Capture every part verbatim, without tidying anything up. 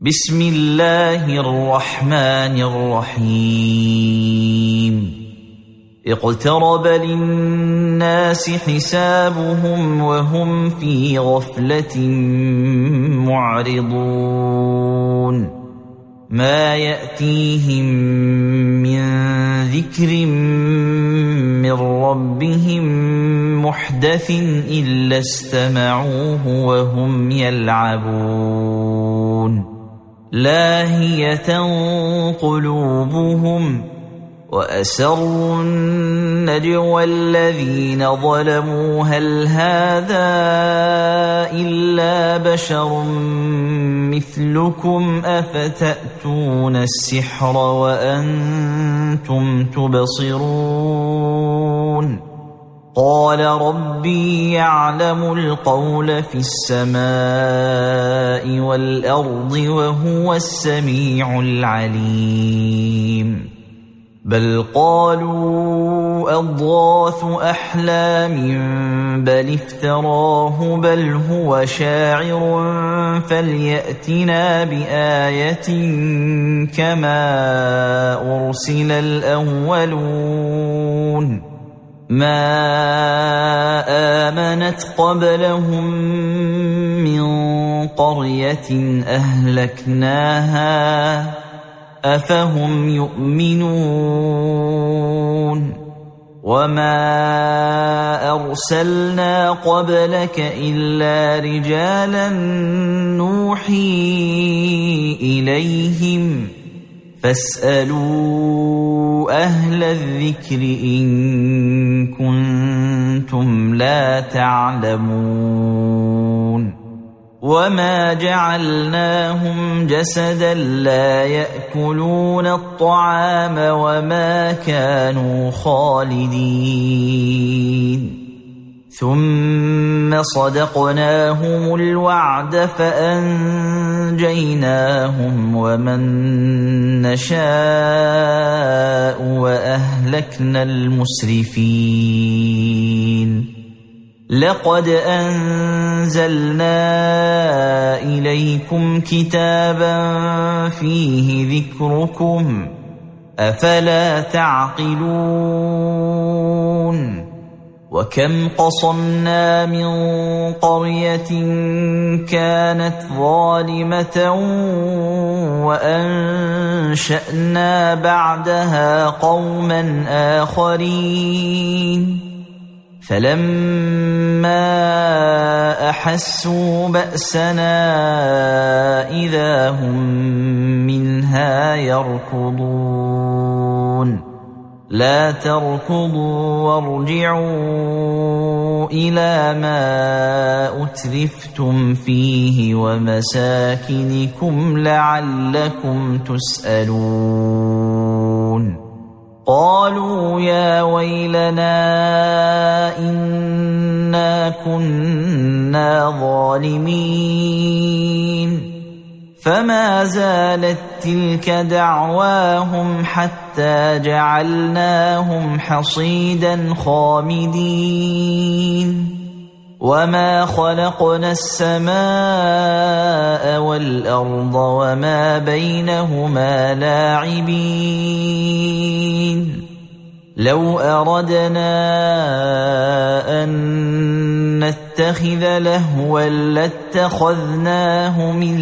بسم الله الرحمن الرحيم اقترب للناس حسابهم وهم في غفلة معرضون ما يأتيهم من ذكر من ربهم محدث إلا استمعوه وهم يلعبون لاهية قلوبهم وأسروا النجوى الذين ظلموا هل هذا إلا بشر مثلكم أفتأتون السحر وأنتم تبصرون قال ربي يعلم القول في السماء والأرض وهو السميع العليم بل قالوا أضغاث أحلام بل افتراه بل هو شاعر فليأتنا بآية كما أرسل الأولون ما آمنت قبلهم من قرية أهلكناها أفهم يؤمنون وما أرسلنا قبلك إلا رجالا نوحي إليهم فاسألوا أهل الذكر إن كنتم لا تعلمون وما جعلناهم جسدا لا يأكلون الطعام وما كانوا خالدين ثم صدقناهم الوعد فأنجيناهم ومن نشاء وأهلكنا المسرفين لقد أنزلنا إليكم كتابا فيه ذكركم أفلا تعقلون وكم قصمنا من قرية كانت ظالمة وأنشأنا بعدها قوما آخرين فلما أحسوا بأسنا إذا هم منها يركضون لا تركضوا وارجعوا إلى ما أترفتم فيه ومساكنكم لعلكم تسألون قالوا يا ويلنا إنا كنا ظالمين فما زالت تلك دعواهم حتى جعلناهم حصيدا خامدين وما خلقنا السماء والأرض وما بينهما لاعبين لو أردنا أن نتخذ لهوا لاتخذناه من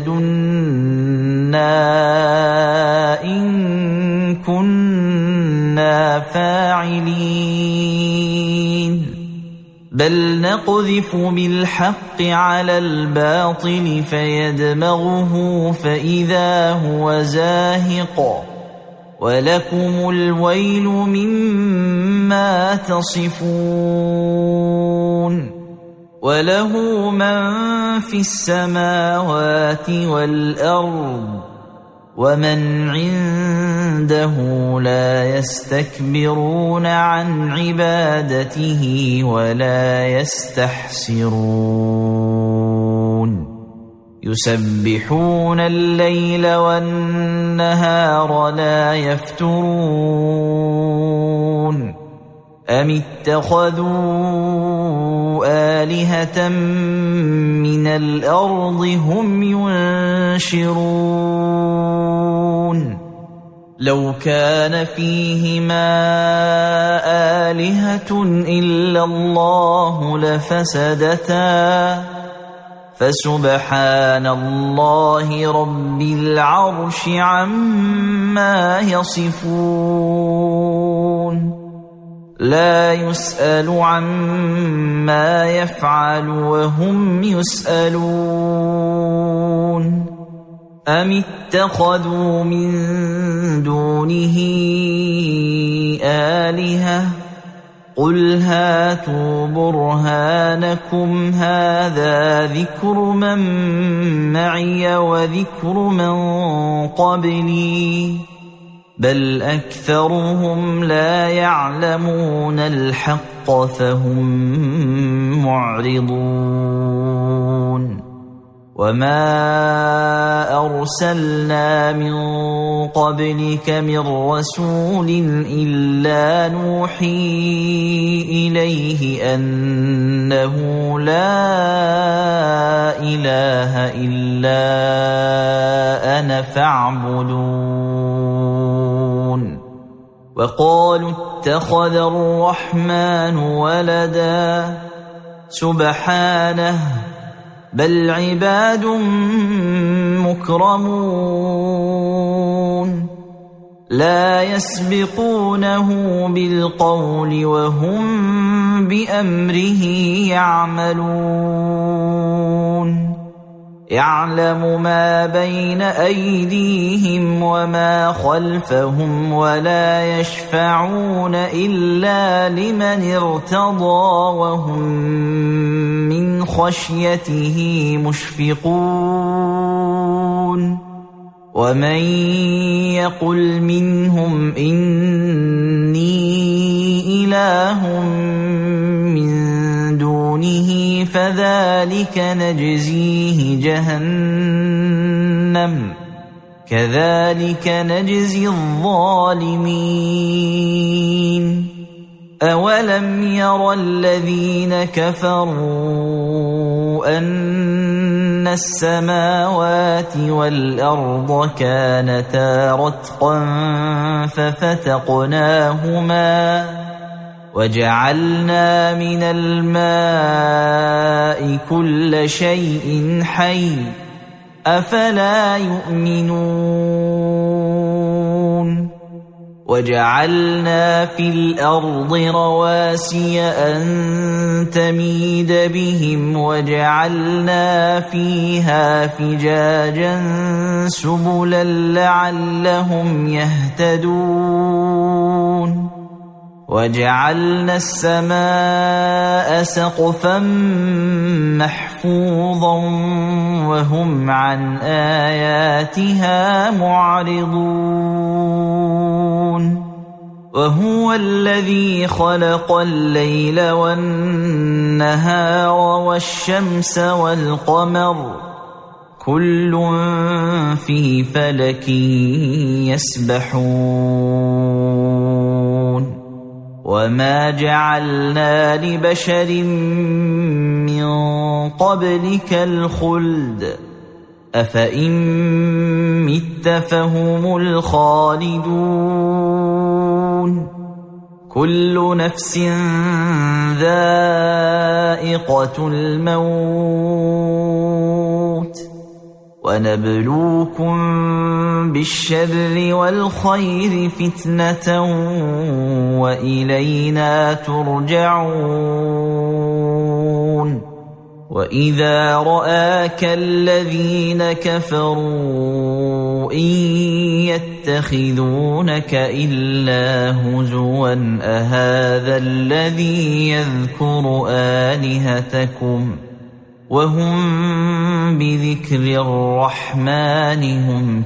لدنا إن كنا فاعلين بل نقذف بالحق على الباطل فيدمغه فإذا هو زاهق ولكم الويل مما تصفون وله من في السماوات والأرض ومن عنده لا يستكبرون عن عبادته ولا يستحسرون يسبحون الليل والنهار لا يفترون أم اتخذوا آلهة من الأرض هم ينشرون لو كان فيهما آلهة إلا الله لفسدتا فسبحان الله رب العرش عما يصفون لا يسأل عما يفعل وهم يسألون أم اتخذوا من دونه آلهة قل هاتوا برهانكم هذا ذكر من معي وذكر من قبلي بل أكثرهم لا يعلمون الحق فهم معرضون وما أرسلنا من قبلك من رسول إلا نوحي إليه أنه لا إله إلا أنا فاعبدون وقالوا اتخذ الرحمن ولدا سبحانه بل عباد مكرمون لا يسبقونه بالقول وهم بأمره يعملون يعلم ما بين أيديهم وما خلفهم ولا يشفعون إلا لمن ارتضى وهم من خشيته مشفقون ومن يقل منهم إني إله من دونه فذلك نجزيه جهنم كذلك نجزي الظالمين أولم ير الذين كفروا أن السماوات والأرض كانتا رتقا ففتقناهما وجعلنا من الماء كل شيء حي أفلا يؤمنون وجعلنا في الأرض رواسي أن تميد بهم وجعلنا فيها فجاجا سبلا لعلهم يهتدون وجعلنا السماء سقفا محفوظا وهم عن آياتها معرضون وهو الذي خلق الليل والنهار والشمس والقمر كل في فلك يسبحون وما جعلنا لبشر من قبلك الخلد أفإن مت فهم الخالدون كل نفس ذائقة الموت ونبلوكم بالشر والخير فتنة وإلينا ترجعون وإذا رآك الذين كفروا إن يتخذونك إلا هزوا أهذا الذي يذكر آلهتكم وهم بذكر الرحمن هم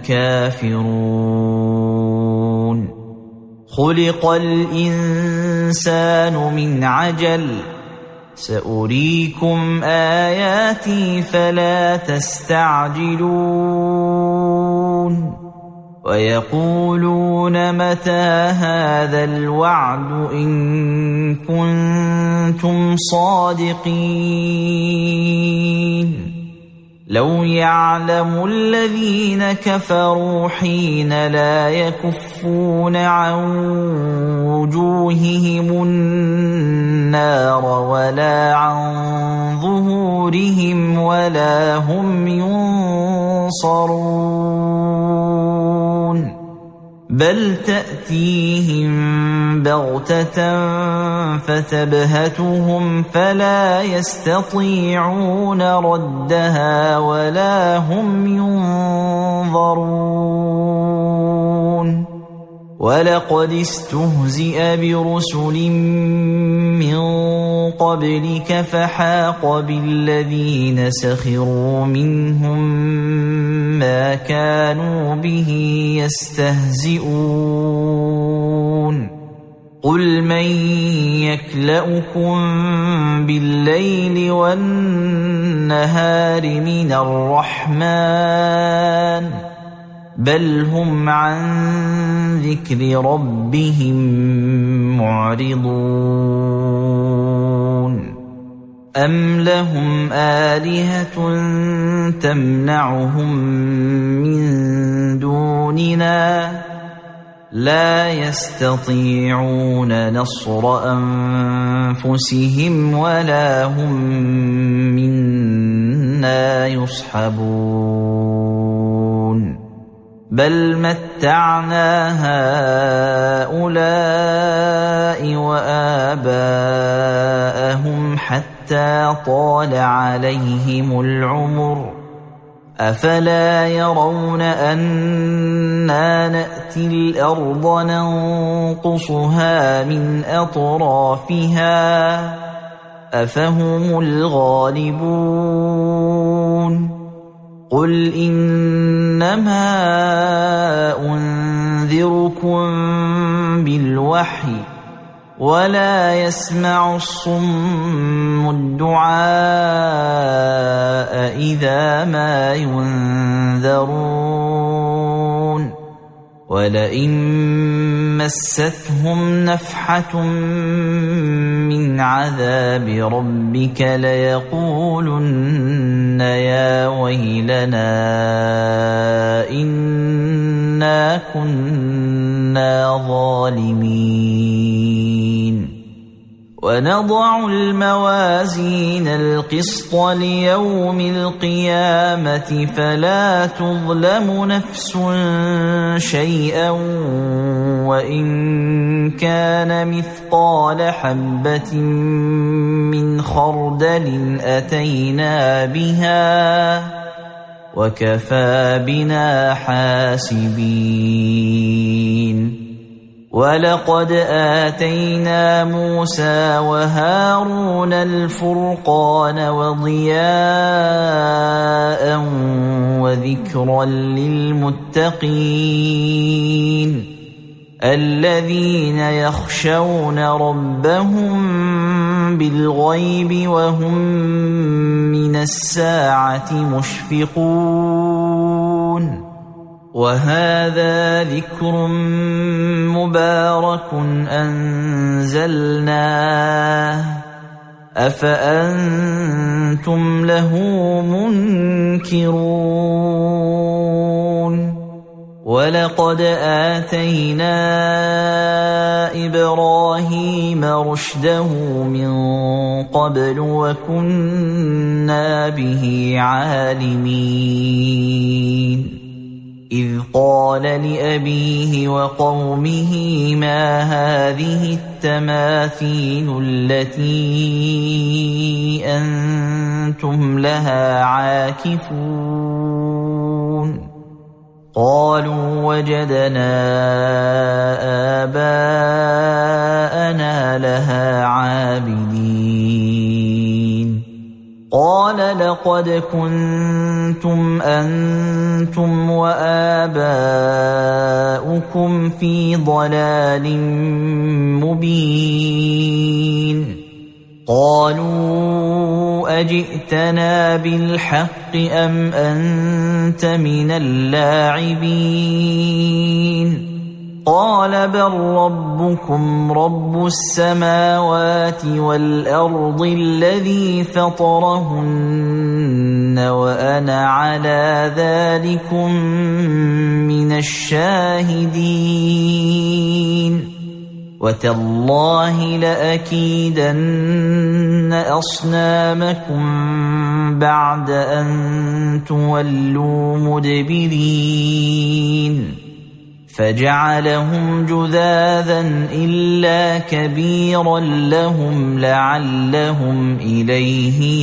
كافرون خلق الإنسان من عجل سأريكم آياتي فلا تستعجلون ويقولون متى هذا الوعد إن كنتم صادقين لو يعلم الذين كفروا حين لا يكفون عن وجوههم النار ولا عن ظهورهم ولا هم ينصرون بل تأتيهم بغتة فتبهتهم فلا يستطيعون ردها ولا هم ينظرون ولقد استهزئ برسل من قبلك فحاق بالذين سخروا منهم ما كانوا به يستهزئون قل من يكلؤكم بالليل والنهار من الرحمن بل هم عن ذكر ربهم معرضون أم لهم آلهة تمنعهم من دوننا لا يستطيعون نصر أنفسهم ولا هم منا يصحبون بل متعنا هؤلاء وآباءهم حتى طال عليهم العمر أفلا يرون أنا نأتي الأرض ننقصها من أطرافها أفهم الغالبون قل إنما أنذركم بالوحي ولا يسمع الصم الدعاء إذا ما ينذرون ولئن مستهم نفحة من عذاب ربك ليقولن يا ويلنا إنا كنا ظالمين ونضع الموازين القسط ليوم القيامة فلا تظلم نفس شيئا وإن كان مثقال حبة من خردل أتينا بها وكفى بنا حاسبين ولقد آتينا موسى وهارون الفرقان وضياء وذكرا للمتقين الذين يخشون ربهم بالغيب وهم من الساعة مشفقون وهذا ذكر مبارك أنزلناه أفأنتم له منكرون ولقد آتينا إبراهيم رشده من قبل وكنا به عالمين إذ قال لأبيه وقومه ما هذه التماثيل التي أنتم لها عاكفون قالوا وجدنا آباءنا لها عابدين قال لقد كنتم أنتم وآباؤكم في ضلال مبين قالوا أجئتنا بالحق أم أنت من اللاعبين قال بل ربكم رب السماوات والأرض الذي فطرهن وأنا على ذلكم من الشاهدين وتالله لأكيدن أصنامكم بعد أن تولوا مدبرين فجعلهم جذاذا إلا كبيرا لهم لعلهم إليه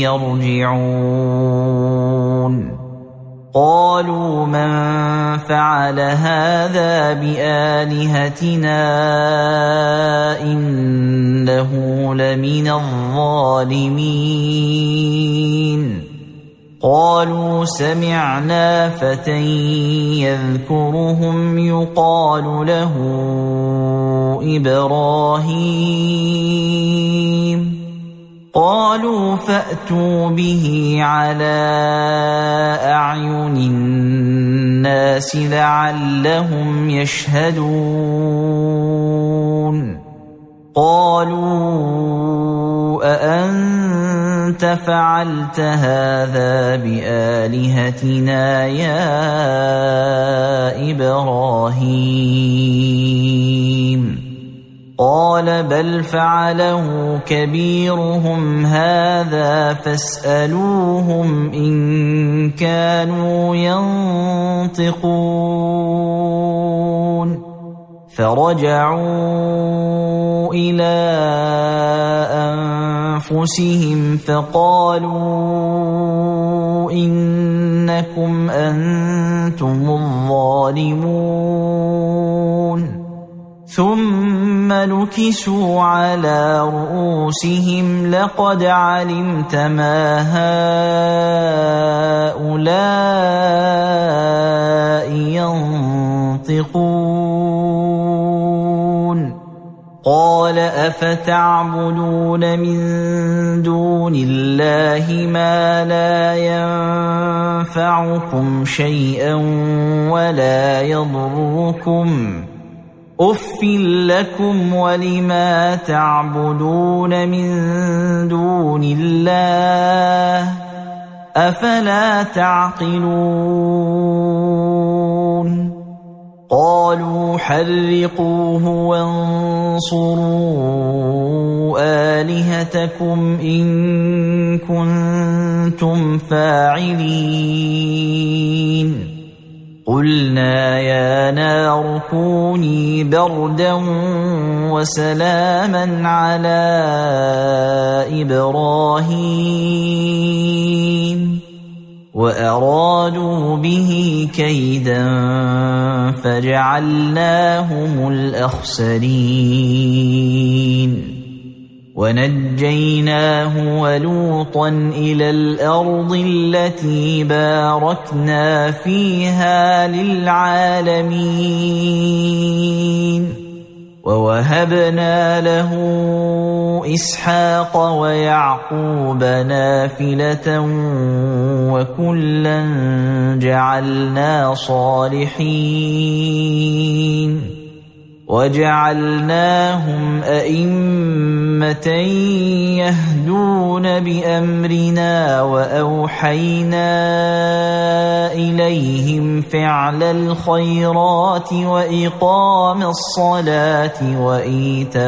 يرجعون قالوا من فعل هذا بآلهتنا إنه لمن الظالمين قالوا سمعنا فتى يذكرهم يقال له إبراهيم قالوا فأتوا به على أعين الناس لعلهم يشهدون قالوا أأنت فعلت هذا بآلهتنا يا إبراهيم قال بل فعله كبيرهم هذا فاسألوهم إن كانوا ينطقون فرجعوا إلى أنفسهم فقالوا إنكم أنتم الظالمون ثم نكسوا على رؤوسهم لقد علمت ما هؤلاء ينطقون قال أفتعبدون من دون الله ما لا ينفعكم شيئا ولا يضركم أُفٍّ لكم ولما تعبدون من دون الله أفلا تعقلون قالوا حرقوه وانصروا آلهتكم إن كنتم فاعلين قلنا يا نار كوني بردا وسلاما على إبراهيم وأرادوا به كيدا فجعلناهم الأخسرين ونجيناه ولوطا إلى الأرض التي باركنا فيها للعالمين ووهبنا له إسحاق ويعقوب نافلة وكلا جعلنا صالحين وجعلناهم أئمة يهدون بأمرنا وأوحينا إليهم فعل الخيرات وإقام الصلاة وإيتاء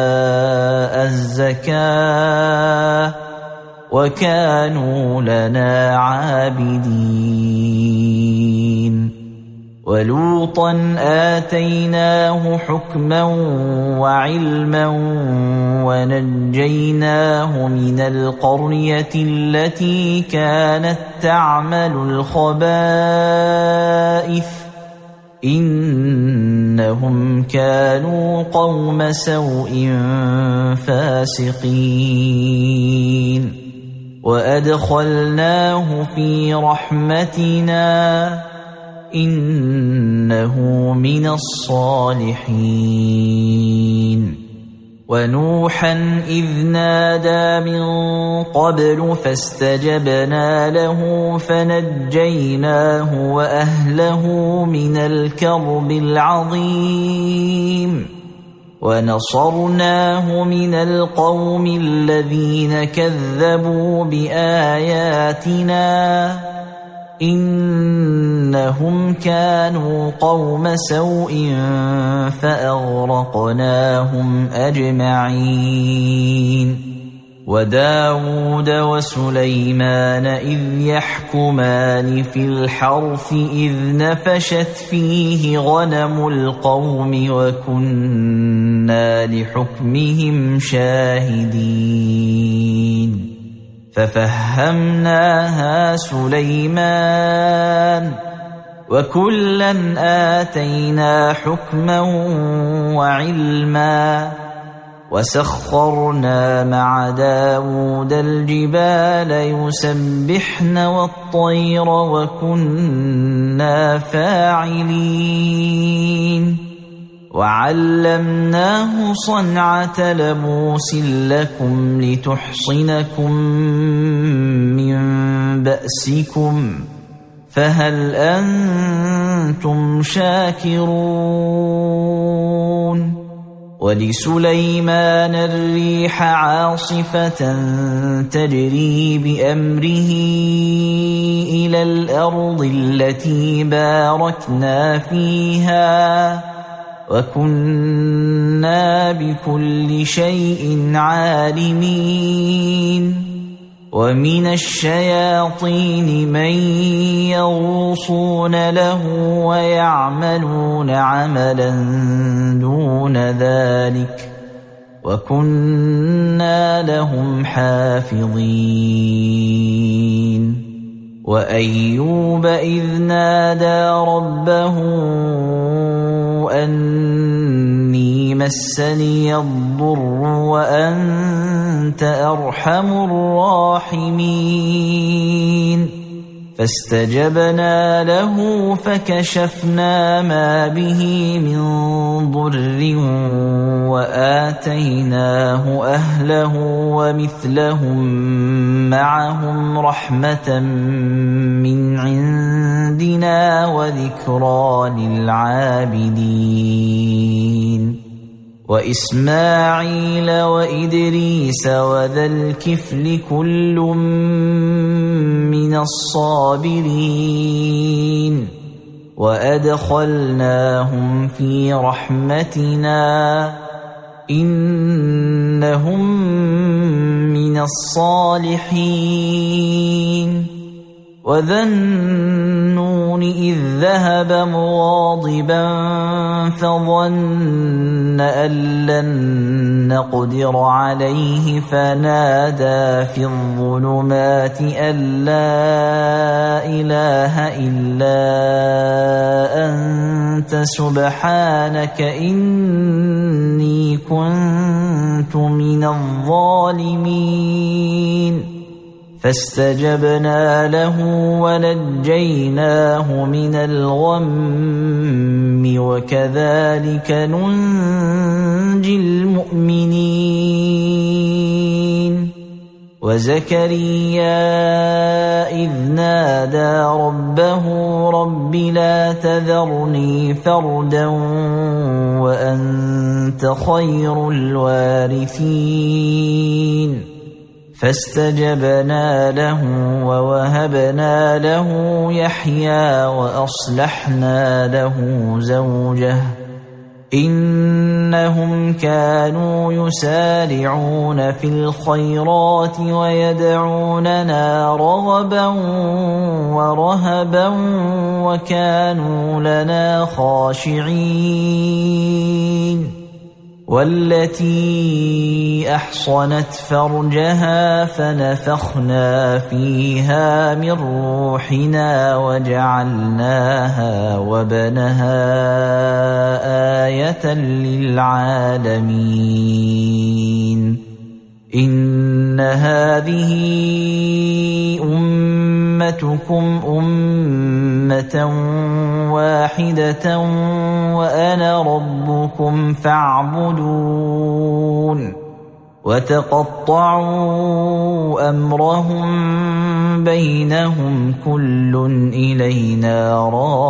الزكاة وكانوا لنا عابدين ولوطا آتيناه حكما وعلما ونجيناه من القرية التي كانت تعمل الخبائث إنهم كانوا قوم سوء فاسقين وأدخلناه في رحمتنا إنه من الصالحين ونوحا إذ نادى من قبل فاستجبنا له فنجيناه وأهله من الكرب العظيم ونصرناه من القوم الذين كذبوا بآياتنا إنهم كانوا قوم سوء فأغرقناهم أجمعين وداود وسليمان إذ يحكمان في الحرث إذ نفشت فيه غنم القوم وكنا لحكمهم شاهدين ففهمناها سليمان وكلا آتينا حكما وعلما وسخرنا مع داود الجبال يسبحن والطير وكنا فاعلين وعلمناه صنعة لبوس لكم لتحصنكم من بأسكم فهل أنتم شاكرون ولسليمان الريح عاصفة تجري بأمره إلى الأرض التي باركنا فيها وكنا بكل شيء عالمين ومن الشياطين من يغوصون له ويعملون عملا دون ذلك وكنا لهم حافظين وأيوب إذ نادى ربه أني مسني الضر وأنت أرحم الراحمين فاستجبنا له فكشفنا ما به من ضر وآتيناه أهله ومثلهم معهم رحمة من عندنا وذكرى للعابدين وإسماعيل وإدريس وذا الكفل كل من الصابرين وأدخلناهم في رحمتنا إنهم من الصالحين وذا النون إذ ذهب مغاضبا فظن أن لن نقدر عليه فنادى في الظلمات أن لا إله إلا أنت سبحانك إني كنت من الظالمين فاستجبنا له ونجيناه من الغم وكذلك ننجي المؤمنين وزكريا إذ نادى ربه رب لا تذرني فردا وأنت خير الوارثين فاستجبنا له ووهبنا له يحيى وأصلحنا له زوجه إنهم كانوا يسارعون في الخيرات ويدعوننا رغبا ورهبا وكانوا لنا خاشعين والتي أحصنت فرجها فنفخنا فيها من روحنا وجعلناها وبنها آية للعالمين إن هذه أمة أمتكم أمة واحدة وأنا ربكم فاعبدون وتقطعوا أمرهم بينهم كل إلينا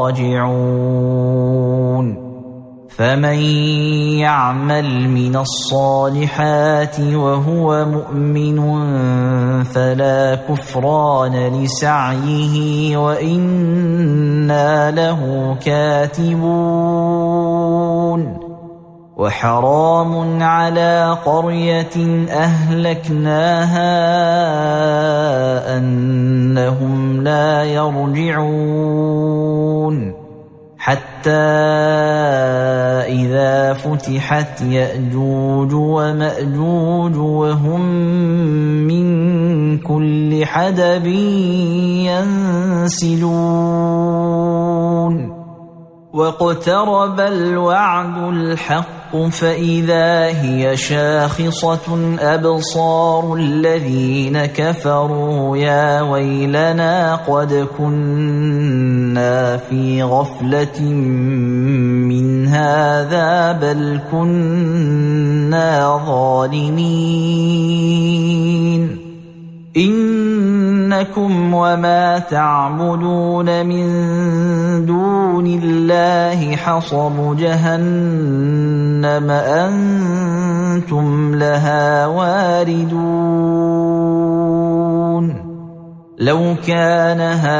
راجعون فمن يعمل من الصالحات وهو مؤمن فلا كفران لسعيه وإنا له كاتبون وحرام على قرية أهلكناها أنهم لا يرجعون حتى إذا فتحت يأجوج ومأجوج وهم من كل حدب ينسلون واقترب الوعد الحق فإذا هي شاخصة أبصار الذين كفروا يا ويلنا قد كنا في غفلة من هذا بل كنا ظالمين إنكم وما تعبدون من دون الله حصب جهنم أنتم لها واردون لو كان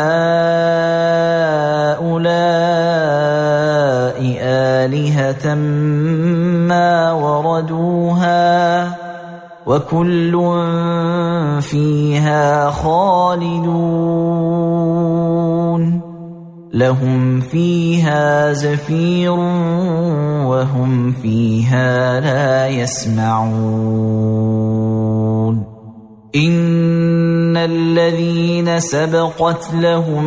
هؤلاء آلهة ما وردوها وكل فيها خالدون لهم فيها زفير وهم فيها لا يسمعون إن الذين سبقت لهم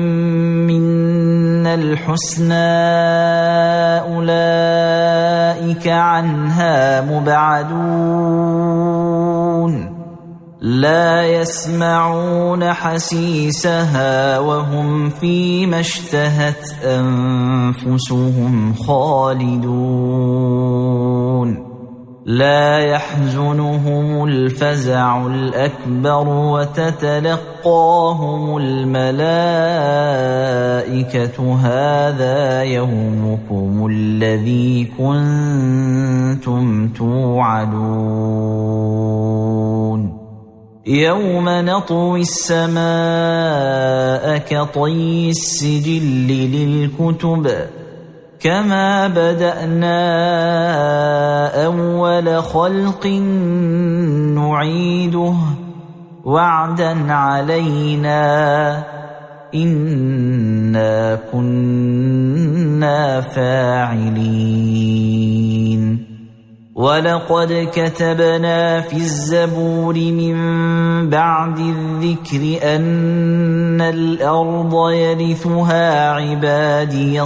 منا الحسنى أولئك عنها مبعدون لا يسمعون حسيسها وهم فيما اشتهت أنفسهم خالدون لا يحزنهم الفزع الأكبر وتتلقاهم الملائكة هذا يومكم الذي كنتم توعدون يوم نطوي السماء كطي السجل للكتب كما بدأنا أول خلق نعيده وعدا علينا إنا كنا فاعلين ولقد كتبنا في الزبور من بعد الذكر أن الأرض يرثها عبادي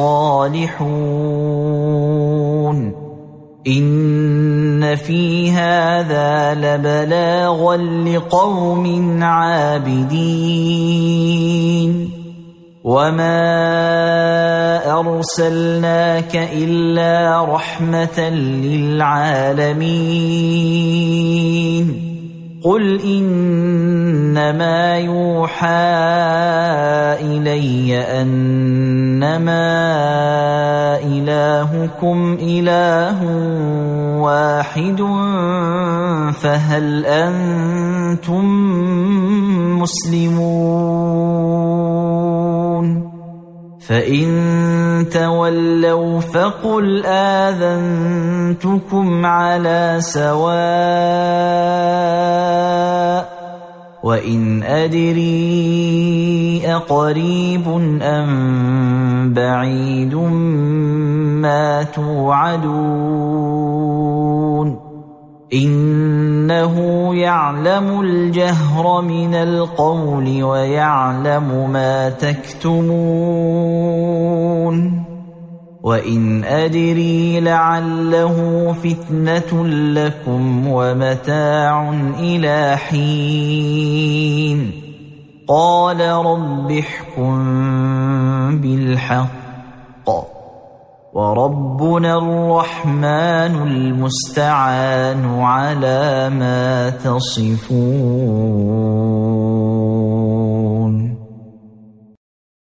الصالحون إن في هذا لبلاغا لقوم عابدين وما أرسلناك إلا رحمة للعالمين قل إنما يوحى إلي أنما إلهكم إله واحد فهل أنتم مسلمون فإن تولوا فقل آذنتكم على سواء وإن أدري أقريب أم بعيد ما توعدون إنه يعلم الجهر من القول ويعلم ما تكتمون وإن أدري لعله فتنة لكم ومتاع إلى حين قال رب احكم بالحق وربنا الرحمن المستعان على ما تصفون.